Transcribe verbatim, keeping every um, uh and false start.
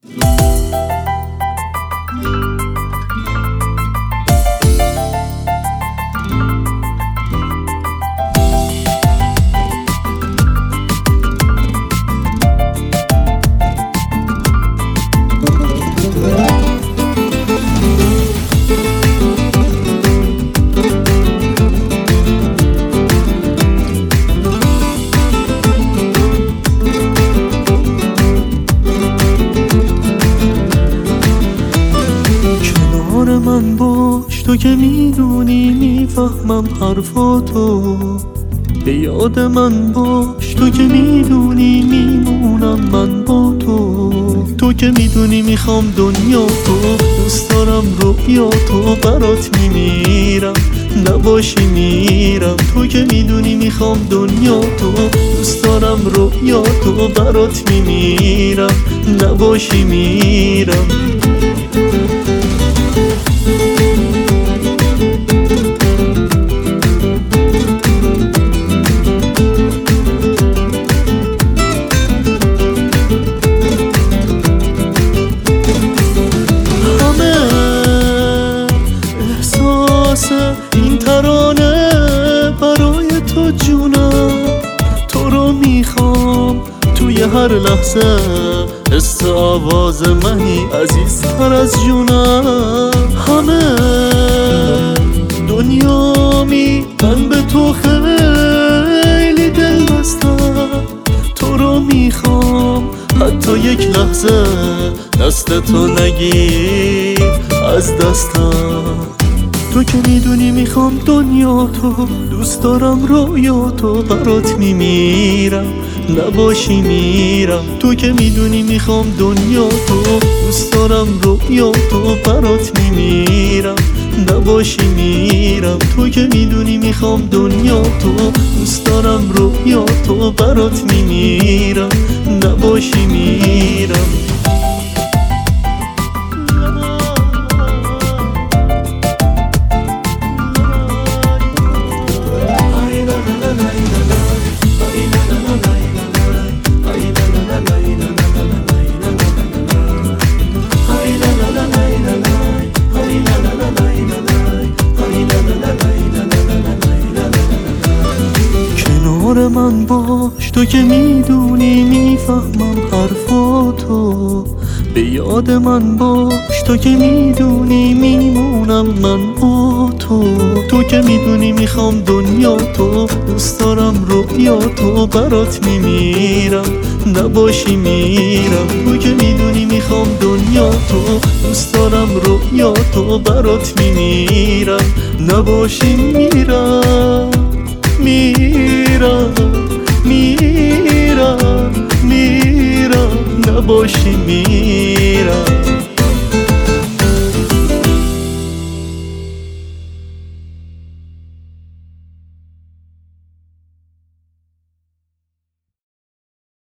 من باش، تو که میدونی میفهمم حرفاتو. به یاد من باش، تو که میدونی میمونم من با تو. تو که میدونی میخوام دنیا تو، دوست دارم رویا تو، برات میمیرم نباشی میرم. تو که میدونی میخوام دنیا تو، دوست دارم رویا تو، برات میمیرم نباشی میرم. این ترانه برای تو جونم، تو رو میخوام توی هر لحظه. حس آواز منی عزیزتر از جونم. همه دنیامی من به تو خیلی دل بستم. تو رو میخوام حتی یک لحظه دست تو نگیر از دستم. تو که میدونی میخوام دنیا تو، دوست دارم رویا تو، برات میمیرم نباشی میرم. تو که میدونی میخوام دنیا تو، دوست دارم رویا تو، برات میمیرم نباشی میرم. تو که میدونی میخوام دنیا تو، دوست دارم رویا تو، برات میمیرم نباشی میرم. کنار من باش، تو که میدونی میفهمم حرفاتو. به یاد من باش، تو که میدونی میمونم من با تو. تو که میدونی میخوام دنیا تو، دوست دارم رویا تو، برات میمیرم نباشی میرم. تو که میدونی میخوام دنیا تو، دوست دارم رویا تو، برات میمیرم نباشی میرم میرم میرم میرم نباشی میرم.